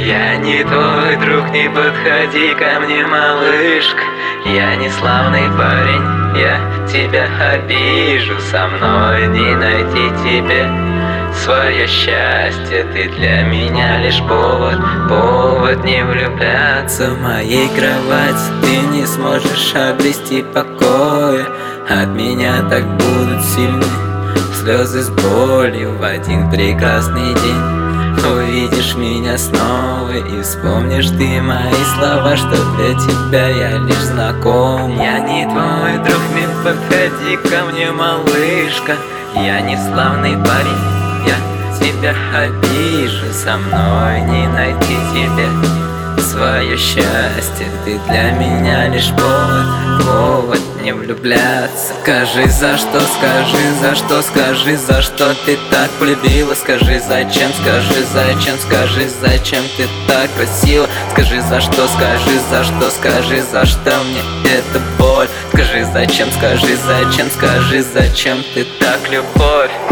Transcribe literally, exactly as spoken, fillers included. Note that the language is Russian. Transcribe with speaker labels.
Speaker 1: Я не твой друг, не подходи ко мне, малышка. Я не славный парень, я тебя обижу. Со мной не найти тебе свое счастье. Ты для меня лишь повод, повод не влюбляться. В моей кровати ты не сможешь обрести покоя. От меня так будут сильны слезы с болью. В один прекрасный день увидишь меня снова и вспомнишь ты мои слова, что для тебя я лишь знаком. Я не твой друг, не подходи ко мне, малышка. Я не славный парень, я тебя обижу. Со мной не найти тебе свое счастье. Ты для меня лишь повод, повод не влюбляться. Скажи, за что, скажи, за что, скажи, за что ты так полюбила. Скажи, зачем, скажи, зачем, скажи, зачем ты так красива. Скажи, за что, скажи, за что, скажи, за что мне эта боль. Скажи, зачем, скажи, зачем, скажи, зачем ты так любовь.